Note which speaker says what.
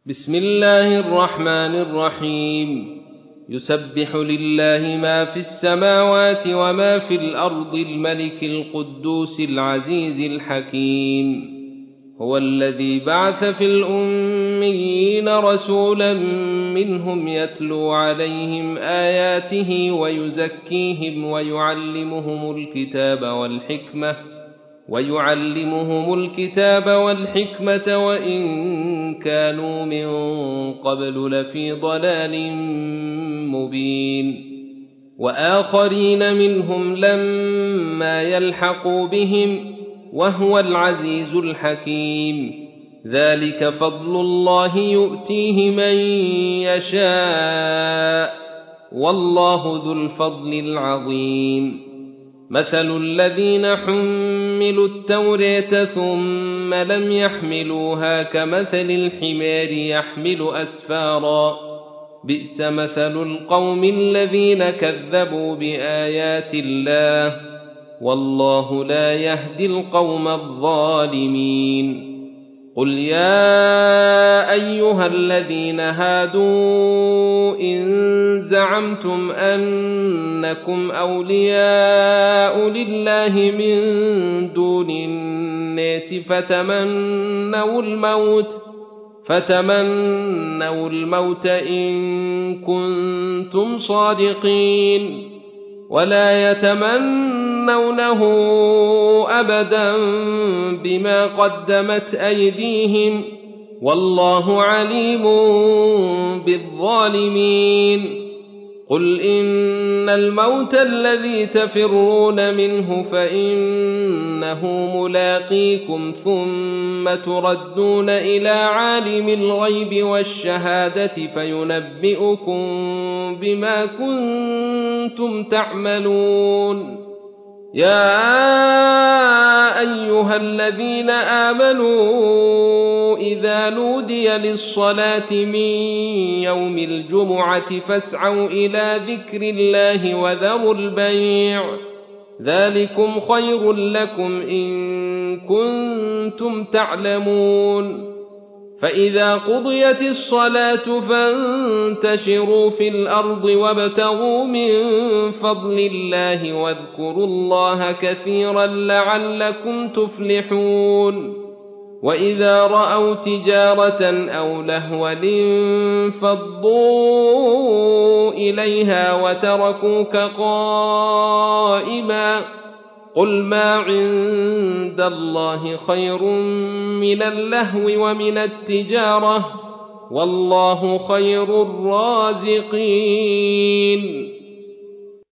Speaker 1: بسم الله الرحمن الرحيم يسبح لله ما في السماوات وما في الأرض الملك القدوس العزيز الحكيم هو الذي بعث في الأميين رسولا منهم يتلو عليهم آياته ويزكيهم ويعلمهم الكتاب والحكمة وإن كانوا من قبل لفي ضلال مبين وآخرين منهم لما يلحقوا بهم وهو العزيز الحكيم ذلك فضل الله يؤتيه من يشاء والله ذو الفضل العظيم مثل الذين حملوا التوراة ثم لم يحملوها كمثل الحمار يحمل أسفارا بئس مثل القوم الذين كذبوا بآيات الله والله لا يهدي القوم الظالمين قل يا أيها الذين هادوا إن زعمتم أنكم أولياء لله من دون الناس فتمنوا الموت إن كنتم صادقين ولا يتمنونه أبدا بما قدمت أيديهم والله عليم بالظالمين قل إن الموت الذي تفرون منه فإنه ملاقيكم ثم تردون إلى عالم الغيب والشهادة فينبئكم بما كنتم تعملون يا أيها الذين آمنوا إذا نودي للصلاة من يوم الجمعة فاسعوا إلى ذكر الله وذروا البيع ذلكم خير لكم إن كنتم تعلمون فإذا قضيت الصلاة فانتشروا في الأرض وابتغوا من فضل الله واذكروا الله كثيرا لعلكم تفلحون وإذا رأوا تجارة أو لهوا انفضوا إليها وتركوك قائما قل ما عند الله خير من اللهو ومن التجارة والله خير الرازقين